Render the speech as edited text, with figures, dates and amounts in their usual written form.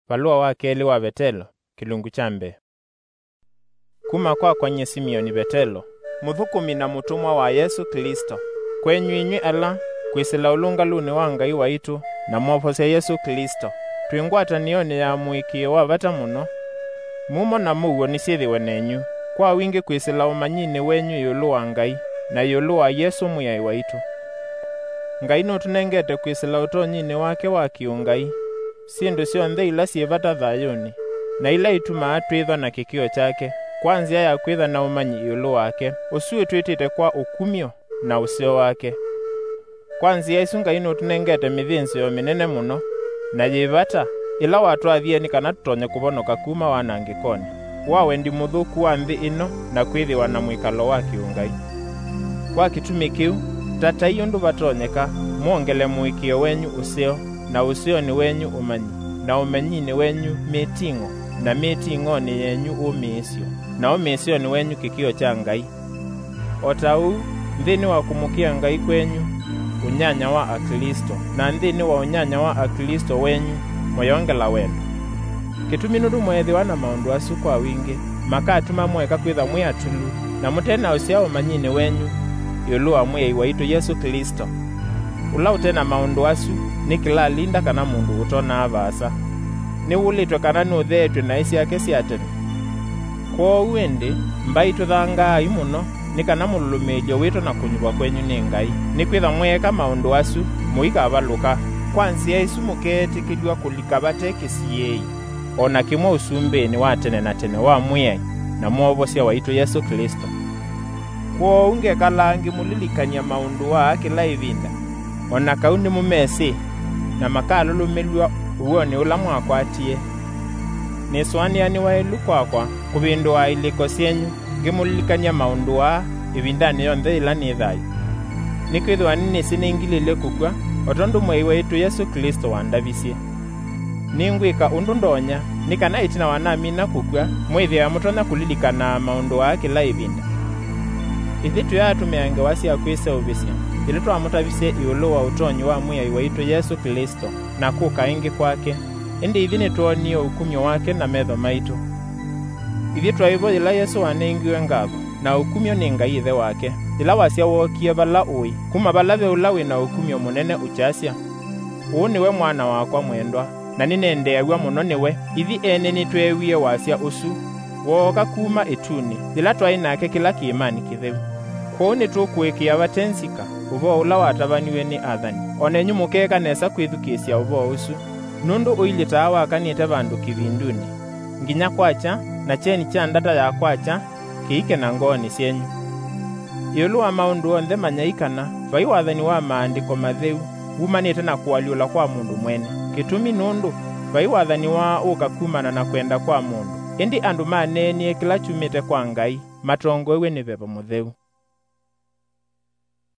Valua wa keli wa Betelo, kilungu chambe. Kuma kwa nye Simeoni Betelo, muthukumi na mutumwa wa Yesu Kristo. Kwenyu inywi ala, kwisila ulunga luni wa Ngai waitu, na mwophosya Yesu Kristo. Twingwatanio ya muikio wa vata muno. Mumo na muwo nisithiwe nenyu, kwa wingi kwisila umanyini wenyu yulu wa Ngai, na yulu wa Yesu muyai waitu. Ngai nutunengete kwisila utonyini wake wa kiungai, sindu sionthe ila siivata thayuni, na ila ituma atwithwa na kikio chake, kwa nzia ya kwitha na umanyi yulu wake, usu twitite kwa ukumio na usio wake. Kwa nzia isu Ngai nutunengete mithinsio minene muno, na yivata ila watwathieni kana tutonye kuvonoka kuma wanangikoni, wa wendi muthuku wa nthi ino na kwithiwa na mwikalo wa kiungai. Kwa kitumi kiu, tata iyundu vatonyeka, muongele muikio wenyu usio, na usio ni wenyu umanyi, na umanyi ni wenyu mitingo, na mitingo ni yenyu umiisio, na umiisio ni wenyu kikio cha Ngai. Otau, nthini wa kumukia Ngai kwenyu, unyanya wa Akristo, na nthini wa unyanya wa Akristo wenyu, moyongela wenu. Kitumi nundu mwethiwa na maundu asu kwa wingi, makatuma mweka kwitha mwiatulu, na mutena usia umanyini wenyu, yulu wa mwiyai waitu Yesu Kristo. Ula utena maundu asu, ni kila linda kana mundu utona avasa. Ni ulitwe kana nuthetwe na isi yake siateni. Kwa uwende, mbai tuthangai muno, ni kana mululumijo witu na kunyuwa kwenyu ni Ngai. Ni kwitha mweka maundu asu, muika avaluka. Kwa nsia isu mukeetikilwa kulikavate kisiyei. Ona kimwa usumbeni wa tene na tene wa mwiyai, na mwovosya waitu Yesu Kristo. Kwa unge kalangi mulilikania maundu wa kila ivinda. Ona kauni mumesi, na makalulumelwa uwoni ula mwakwatie. Niswaniani wa ilu kwakwa, kuvindu wa iliko sienyu, ngimulilikania maundu wa ivindani yonthe ila ni thayu. Nikwithwa nini siningilile kukwa, otondu mwai waitu Yesu Kristo wandavisye. Ningwika undu ndonya, nikana itina wanamina kukwa, mwithia mutonya kulilikana maundu wa kila ivinda. Ithi tuyatumeange wasia kwisa uvisya, ili twamutavisye iulu wa utonyi wa mwiyai waitu Yesu Kristo, na kuka ingi kwake, indi ithi nituonie ukumyo wake na metho maitu. Ithi twaivo ila Yesu wanengiwe ngavo, na ukumyo ni Ngai ithe wake, ila wasya wokie vala ui, kuma vala veula wina ukumyo munene uchasya. Uu niwe mwana wakwa mwendwa, na ninendeewa muno niwe, ithi ene nitwewie wasya usu, woka kuma ituni, ila twainake kila kiimani kitheu. Kwou nitukwikia vatensika, uvo ula watavaniwe ni athani. Onenyu mukeka nesa kwithukisya uvo usu, nundu uilitaa wakanite vandu kivinduni. Nginya kwacha, na cheni cha ndata ya kwacha, kiike na ngoni syenyu. Iulu wa maundu onthe manyaikana, vai wathani wa maandiko matheu, umanite na kualiula kwa mundu mwene. Kitumi nundu, vai wathani wa uka kumana na kwenda kwa mundu. Indi andu manenie kila chumite kwa Ngai, matongoiwe ni vevo mutheu.